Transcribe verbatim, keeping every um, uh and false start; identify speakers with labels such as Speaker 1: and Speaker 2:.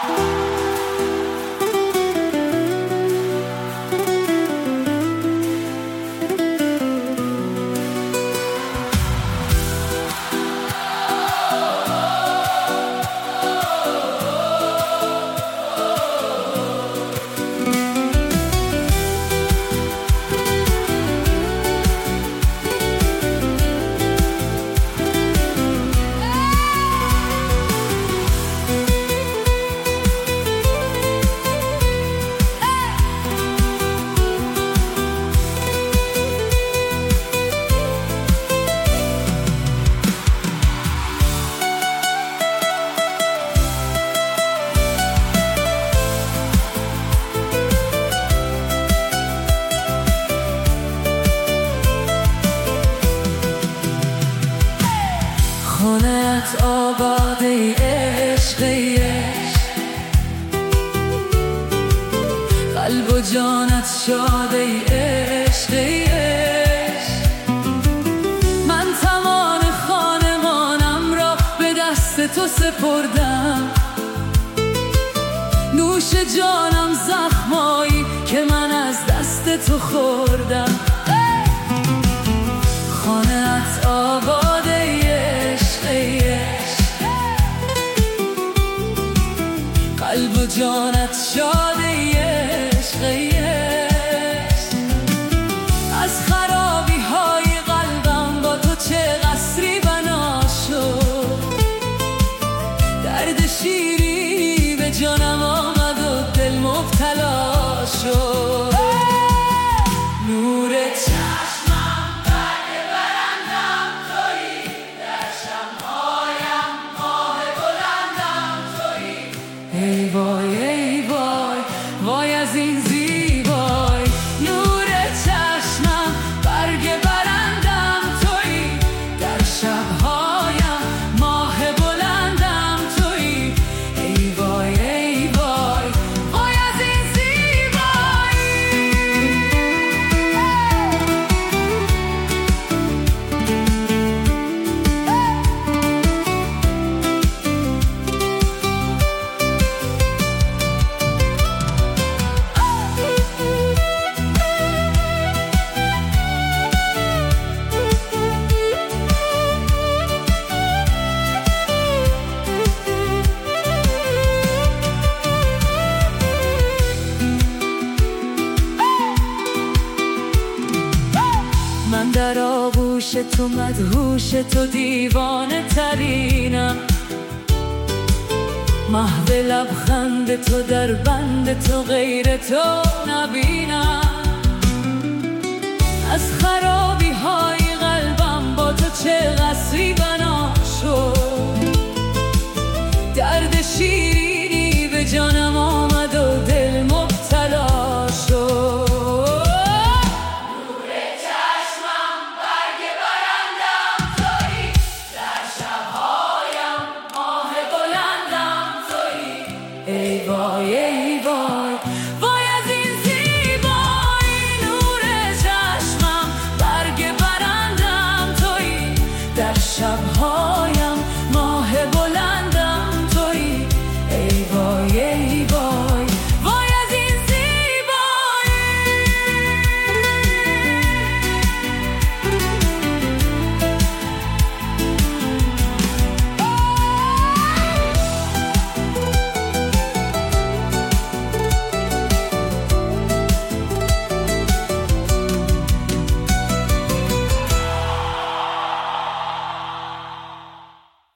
Speaker 1: خونت آباد ای عشق ای عشق، قلب و جانت شاد ای عشق ای عشق. من تمام خانمانم را به دست تو سپردم، نوش جانم زخمایی که من از دست تو خوردم. خانه‌ات آباد ای عشق ای عشق، قلب و جانت شاد ای عشق ای عشق. از خرابی های قلبم با تو چه قصری بنا شد، درد شیری به جانم آمد و دل مبتلا شد. نور چشمم برگ برندم تویی، در شب‌هایم ماه بلندم تویی. ای وای ای وای وای از این زیبای، نور چشمم برگ برندم تویی، در شب‌هایم ماه بلندم تویی. ای وای ای وای وای از این زیبایی. من در آغوش تو مدهوش تو دیوانه ترینم، محو لبخند تو در بند تو غیر تو نبینم. از خرابی های قلبم با تو چه قصری بنا شد، درد شیرینی به جانم آمد و دل مبتلا شد. ای وای